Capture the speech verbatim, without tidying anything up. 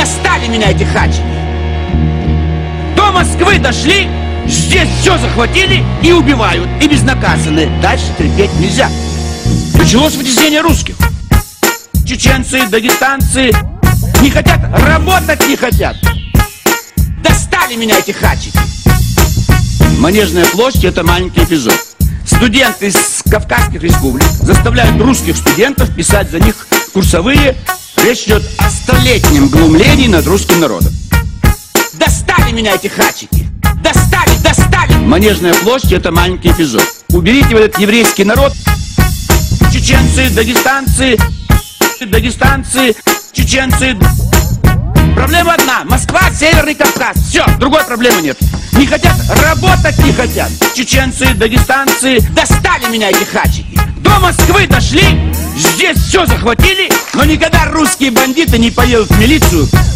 Достали меня эти хачики. До Москвы дошли, здесь все захватили и убивают, и безнаказанные. Дальше терпеть нельзя. Началось вытеснение русских. Чеченцы, дагестанцы не хотят, работать не хотят. Достали меня эти хачики. Манежная площадь — это маленький эпизод. Студенты из Кавказских республик заставляют русских студентов писать за них курсовые. Речь идет о столетнем глумлении над русским народом. Достали меня эти хачики. Достали, достали. Манежная площадь — это маленький эпизод. Уберите вот этот еврейский народ. Чеченцы, дагестанцы, дагестанцы, чеченцы. Проблема одна. Москва, Северный Кавказ. Все, другой проблемы нет. Не хотят, работать не хотят. Чеченцы, дагестанцы. Достали меня эти хачики. До Москвы дошли, здесь все захватили. Но никогда русские бандиты не поедут в милицию